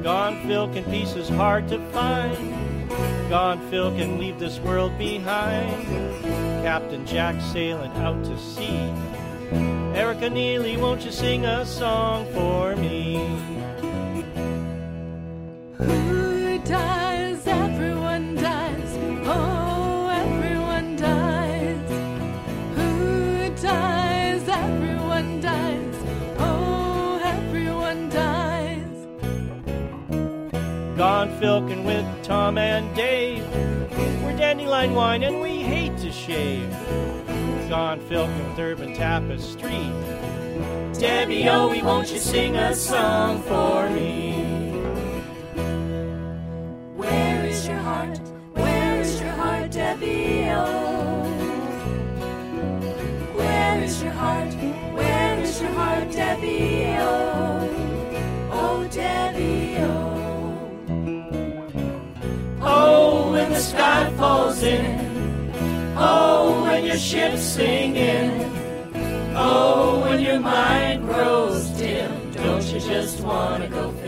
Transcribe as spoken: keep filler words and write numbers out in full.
Gone Phil can peace is hard to find. Gone Phil can leave this world behind. Captain Jack sailing out to sea. Erica Neely, won't you sing a song for me? Who dies? Everyone dies. Oh, everyone dies. Who dies? Everyone dies. Oh, everyone dies. Gone Philkin with Tom and Dave. We're dandelion wine and we hate to shave. Gone Philkin with Urban Tapestry. Debbie, oh, won't you sing a song for me? Where is your heart? Where is your heart, Debbie? Oh, where is your heart? Where is your heart, Debbie? Oh, oh, Debbie, oh. Oh, when the sky falls in. Oh, when your ship's singing. Oh, when your mind grows dim. Don't you just wanna go